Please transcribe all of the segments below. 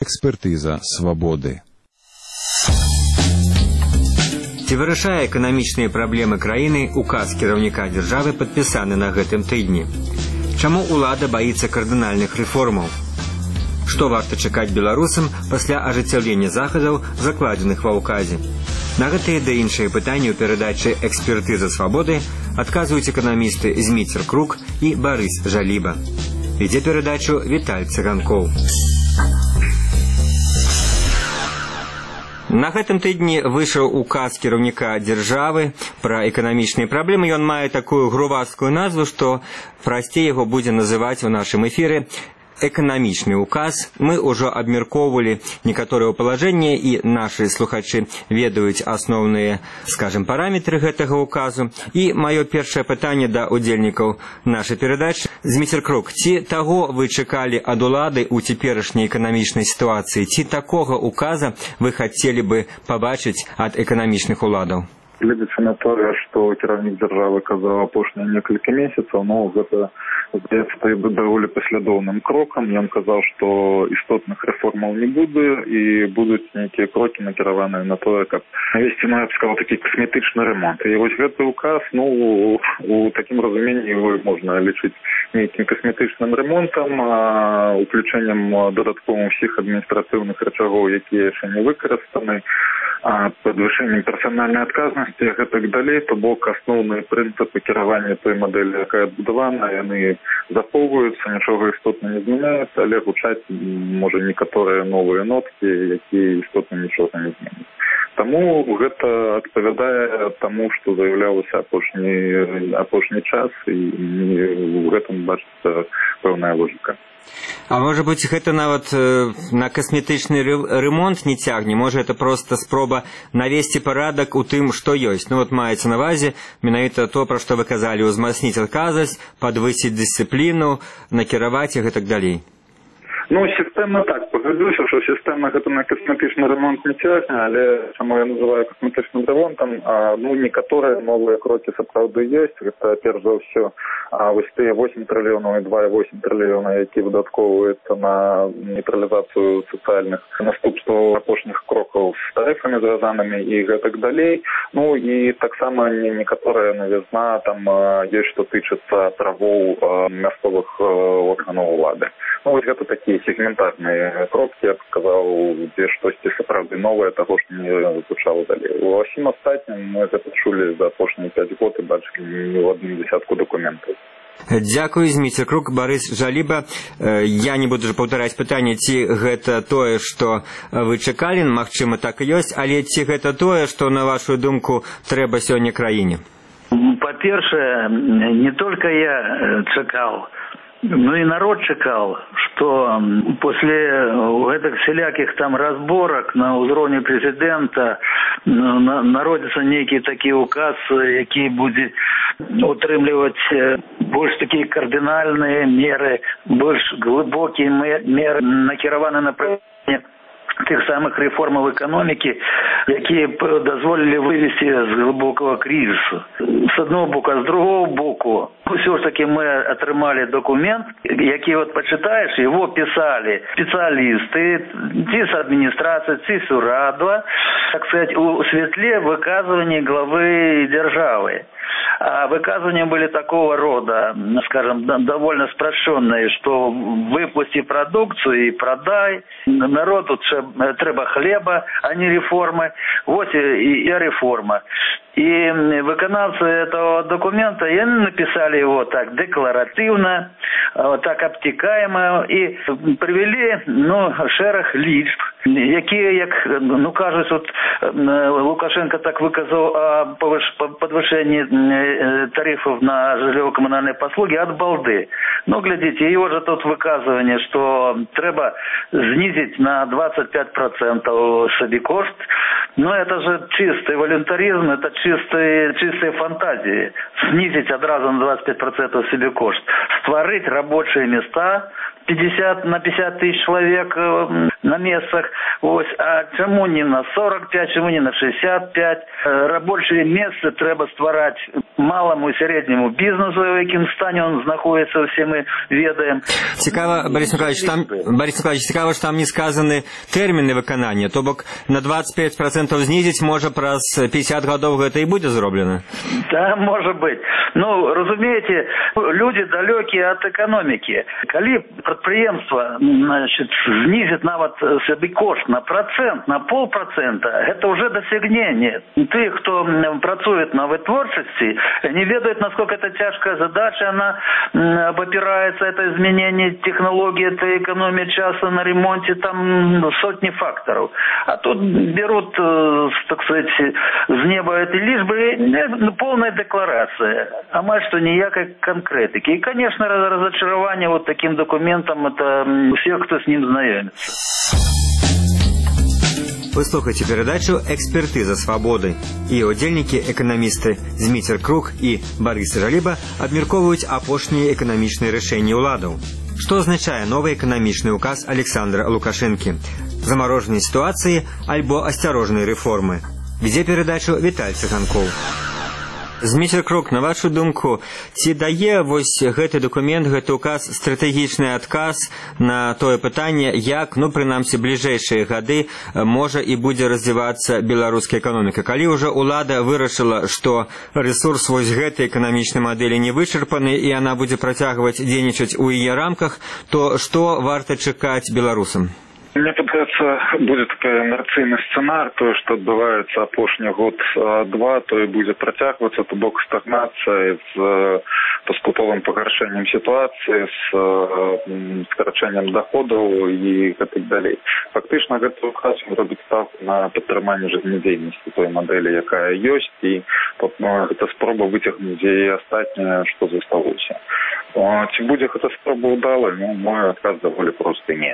экспертыза свабоды. Ці вырашае эканамічныя праблемы краіны указ кіраўніка дзяржавы, падпісаны на гэтым тыдні? Чаму ўлада баіцца кардынальных рэформаў? Што варта чакаць беларусам пасля ажыццяўлення захадаў, закладзеных ва ўказе? На гэтыя ды іншыя пытанні ў перадачы «Экспертыза свабоды» адказваюць эканамісты Зміцер Крук і Барыс Жаліба. Вядзе перадачу Віталь Цыганкоў. На гэтым тыдні выйшаў указ кіраўніка дзяржавы пра эканамічныя праблемы. Ён мае такую грувасткую назву, што прасцей яго будзе называць у нашым эфіры эканамічны указ. Мы ўжо абмяркоўвалі некаторыя палажэнні, і нашы слухачы ведаюць асноўныя, скажем, параметры гэтага указу. І маё першае пытанне да удзельнікаў нашай перадачы. Зміцер Крук, ці таго вы чакалі ад улады ў цяперашняй эканамічнай сітуацыі? Ці такога указа вы хацелі бы пабачыць ад эканамічных уладаў? Гледзячы на тое, што кіраўнік дзяржавы казаў апошнія некалькі месяцаў, гэта здаецца даволі паслядоўным крокам. Ён казаў, што істотных рэформаў не будзе і будуць нейкія крокі накіраваныя на тое, каб навесці, я б сказаў, такі касметычны ремонт. І вось гэты указ, у такім разуменні его можна лічыць нейкім касметычным ремонтам, уключэннем дадатковым усіх адміністратыўных рычагоў, якія яшчэ не выкарыстаны, падвышэннем персанальнай адказнасці і гэтак далей. То бок асноўныя прынцыпы кіравання той мадэлі, якая адбудавана, яны захоўваюцца, нічога істотна не змяняецца, але гучаць, можа, некаторыя новыя ноткі, якія істотна нічога не зменяць. Таму гэта адпавядае таму, што заяўлялася апошні час, і ў гэтым бачыцца пэўная логіка. А можа быць, гэта нават на касметычны ремонт не цягне? Можа, это проста спроба навесці парадак у тым, што ёсць? Маецца на ўвазе менавіта то, пра што вы казалі, узмацніць адказнасць, падвысіць дысцыпліну, накіраваць і гэтак далей. Сістэмна так, пагадзюся, што сістэмна гэта на касметычны ремонт не цягне, але чаму я называю касметычным ремонтам, некаторыя новыя крокі сапраўды ёсць. Гэта, перш за ўсё, вось тыя 8 трыльёнаў і 2,8 трыльёна, які выдаткоўваюцца на нейтралізацыю сацыяльных наступстваў апошніх крокаў з тарыфамі звязанымі і гэтак далей. І таксама некаторая навізна там ёсць, што тычыцца правоў мясцовых органаў улады. Вось гэта такія сегментарныя кропкі, я б сказаў, дзе штосьці сапраўды новае, таго, што не гучала далей. У ўсім астатнім мы гэта чулі за апошнія 5 год і бачылі не ў адным дзесятку дакументаў. Дзякуй, Зміцер Крук. Барыс Жаліба, я не буду паўтараць пытанне, ці гэта тое, што вы чакалі, магчыма, так і ёсць, але ці гэта тое, што, на вашу думку, трэба сёння краіне? Па-першае, не толькі я чакаў, и народ чакал, что после этих всяких там разборок на уровне президента народится некий такой указ, який будет утрымливать больше такие кардинальные меры, больше глубокие меры, накіраваны на проведение тих самых реформ экономики, які дозволили вывести з глибокого кризису. З одного боку, а з другого боку, все ж таки ми отримали документ, який почитаєш, його писали спеціалісти, ці з адміністрації, ці з Урадова, так сказать, у світлі виказування глави держави. А выказывания были такого рода, скажем, довольно спрощенные, что выпусти продукцию и продай, народу треба хлеба, а не реформы, вот и реформа. И виконавцы этого документа написали его так декларативно, так обтекаемо и привели, шерах лічб, які, як, кажуть, Лукашенко так виказав о подвищенні тарифов на житлово-коммунальные послуги от балды. Глядите, его же тут выказывание, что треба снизить на 25% собекошт. Это же чистый волюнтаризм, это чистые фантазии. Снизить одразу на 25% собекошт. Створить рабочие места, 50 на 50 тысяч человек на местах. Ось, а чому не на 45, чому не на 65? Робочі місця треба створити малому і середньому бізнесу, в якому стані він знаходиться, всі ми ведаємо. Цікаво, Борис Миколаївич, цікаво, що там не сказані терміни виконання, то бок на 25% знизить, може, праз 50 років це і буде зроблено? Да, може бути. Ну, розумієте, люди далекі від економіки. Коли підприємство, значить, знизить навіть собі кошт на процент, на 0,5%, це вже досягнення. Ті, хто працює на витворчості, не ведають, наскільки це тяжка задача, вона опирається, це змінення технології, це економія часу на ремонті, там сотні факторів. А тут беруть, так сказать, з неба эти лишь повна декларація, а мать что ніякої конкретики. І, конечно, разочарование вот таким документом, это у всех, кто с ним знайомится. Ви слухаєте передачу «Експертиза свободи». І удзельнікі-эканамісты Зміцер Крук і Борис Жаліба абмяркоўваюць апошнія эканамічныя рашэнні ўладаў. Што азначае новы эканамічны указ Александра Лукашэнкі? Замарожаныя сітуацыі альбо асцярожныя рэформы? Вядзе перадачу Віталь Цыганкоў. Зміцер Крук, на вашу думку, ці дае вось гэты дакумент, гэты указ стратэгічны адказ на тое пытанне, як, ну, прынамсі, бліжэйшыя гады можа і будзе развівацца беларуская эканоміка? Калі ўжо ўлада вырашыла, што рэсурс вось гэтай эканамічнай мадэлі не вычарпаны і яна будзе працягваць дзейнічаць у яе рамках, то што варта чакаць беларусам? Мне падаецца, будзе такая інерцыйны сцэнар, тое, што адбываецца апошні год-два, то і будзе працягвацца, то бок стагнацыя з паступовым пагаршэннем сітуацыі, з скарачэннем доходаў і гэтак далей. Фактычна гэты указ робіць ставку на падтрыманне жыццядзейнасці той мадэлі, якая ёсць, і гэта спроба выцягнуць яе астатняе, што засталося. Ці будзе гэта спроба ўдала? Ну, мой адказ даволі просты не.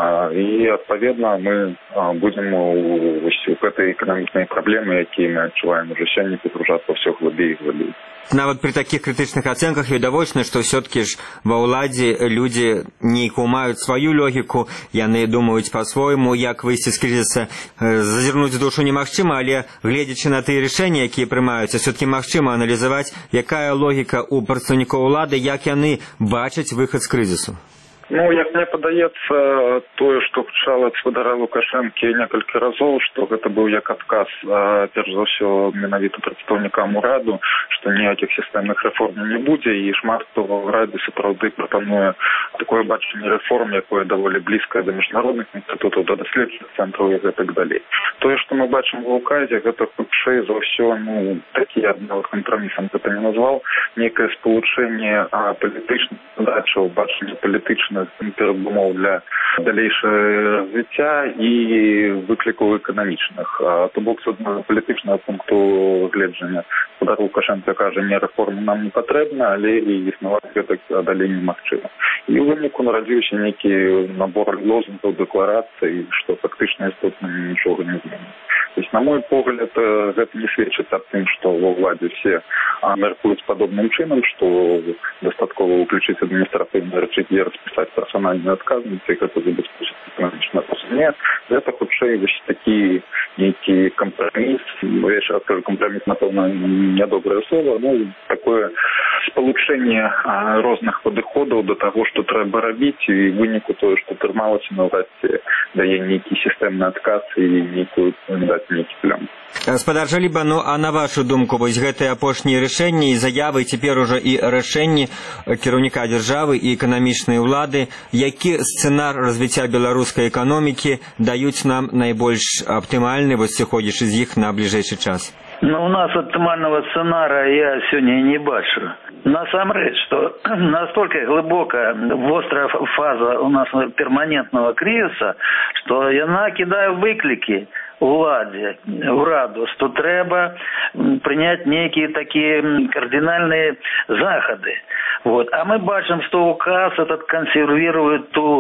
І, адпаведна, мы будзем у гэтай эканамічнай праблемы, якія мы адчуваем уже сёння, пагружацца ўсё глыбей і глыбей. Нават пры такіх крытычных ацэнках відавочна, што ўсё-ткі ж ва ўладзе людзі нейкую маюць сваю логіку, яны думаюць па-свойму, як выйсці з крызіса. Зазірнуць душу немагчыма, але гледзячы на тыя рашэнні, якія прымаюцца, ўсё-ткі магчыма аналізаваць, якая логіка ў прадстаўнікоў улады, як яны бачаць выхад з крызісу. Ну, як мне падаецца, тое, што гучала ад гаспадара Лукашэнкі некалькі разоў, што гэта быў як адказ, перш за ўсё, менавіта прадстаўнікам ураду, што ніякіх сістэмных рэформ не будзе, і шмат хто ва ўрадзе сапраўды прапануе такое бачанне рэформ, якое даволі блізкае да міжнародных інстытутаў, да даследчых цэнтраў і гэтак далей. Тое, што мы бачым ва ўказе, гэта хутчэй за ўсё, ну, такі адно кампрамісам гэта не назваў, некае спалучэнне палітычных задачаў, бачання палітычных перадумоў для далейшага развіцця і выклікаў эканамічных. То бок, з аднаго палітычнага пункту гледжання, гаспадар Лукашэнка кажа, не рэформа нам не патрэбна, але і існаваць гэтак далей немагчыма. І ў выніку нарадзіўся нейкі набор лозунгаў, дэкларацый, што фактычна істотна нічога не зменіць. То есть, на мой погляд, гэта не сведчыць аб тым, што ва ўладзе все мяркуюць падобным чынам, што дастаткова ўключыць адміністратыўныя рычагі, распісаць персанальную адказнасць, і гэта забяспечыць эканамічны рост. Не, гэта хутчэй вось такі нейкі кампраміс, я яшчэ раз кажу, кампраміс, напэўна, нядобрае слово, ну, такое спалучэнне розных падыходаў да таго, што трэба рабіць, і выніку тое, што атрымалася, наўрад ці дае нейкі сістэмны адказ і нейкую даць нейкі плён. Гаспадар Жаліба, ну а на вашу думку, вось гэтыя апошнія рашэнні і заявы, цяпер ужо і рашэнні кіраўніка дзяржавы і эканамічнай улады, які сцэнар развіцця беларускай эканомікі даюць нам найбольш аптымальны, вось сыходзячы з іх на бліжэйшы час? Ну, у нас оптимального сценара я сегодня не бачу. Насамрэч, что настолько глубокая, острая фаза у нас перманентного кризиса, что яна кидае выклики уладзе, ураду, что трэба принять некие такие кардинальные заходы. Вот. А мы бачим, что указ этот консервирует ту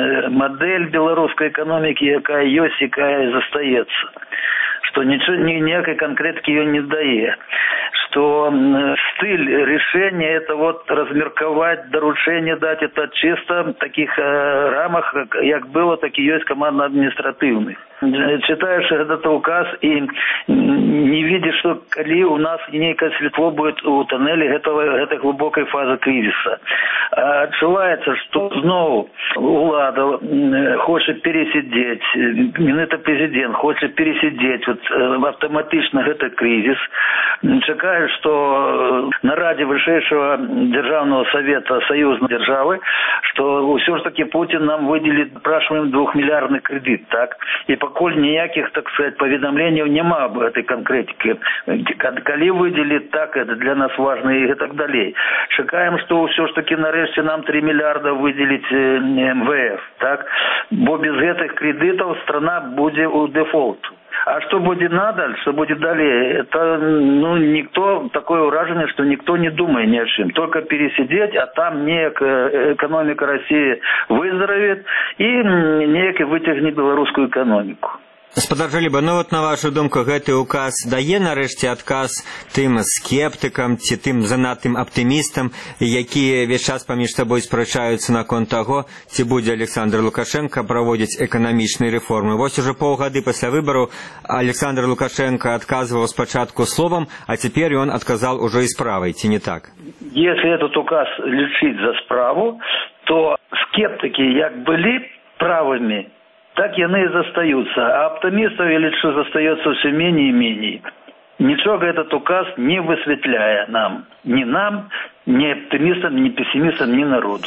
модель белорусской экономики, якая ёсць, якая застаецца. Что ничего, никакой конкретики ее не дае. Что стиль решения это вот размерковать, доручение дать, это чисто в таких рамах, как было, так и есть командно-административных. Читаешь этот указ и не видишь, что коли у нас некое светло будет у тоннелі этой глубокой фазы кризиса. Адчуваецца, что снова улада хочет пересидеть, минута президент хочет пересидеть вот автоматично этот кризис. Чекаю, что на Раде Высшего Державного Совета союзной державы, что все ж таки Путин нам выделит, спрашиваем, 2-миллиардный кредит, так? И поколь ніяких, так сказать, поведомлений нема об этой конкретике. Коли выделит, так, это для нас важно и так далее. Чекаем, что все ж таки нарешті нам 3 миллиарда выделить МВФ, так? Бо без этих кредитов страна будет у дефолту. А что будет надо, что будет далее, это, никто, такое уражение, что никто не думает ни о чем. Только пересидеть, а там экономика России выздоровеет и неяк вытягнет белорусскую экономику. Спадар Жаліба, вот на вашу думку, гэты указ дае нарэшце адказ тым скептыкам ці тым занадтым аптымістам, якія весь час паміж сабой спрачаюцца наконт таго, ці будзе Александр Лукашенко праводзіць эканамічныя рэформы. Вось ужо паўгады пасля выбараў Александр Лукашенко адказваў спачатку словам, а цяпер ён адказаў ужо і справай, ці не так? Если этот указ лічыць за справу, то скептыкі як былі правымі, так яны и застаются, а оптимистов или что застается все менее и менее. Ничего этот указ не высветляя нам, ни оптимистам, ни пессимистам, ни народу.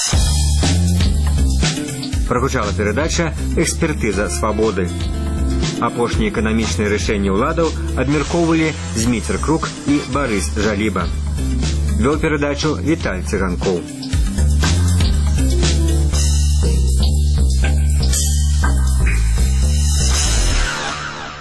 Прогучала передача «Экспертиза свободы». Апошние экономичные решения уладов обмерковывали Зміцер Крук и Борис Жаліба. Вел передачу Виталий Цыганков.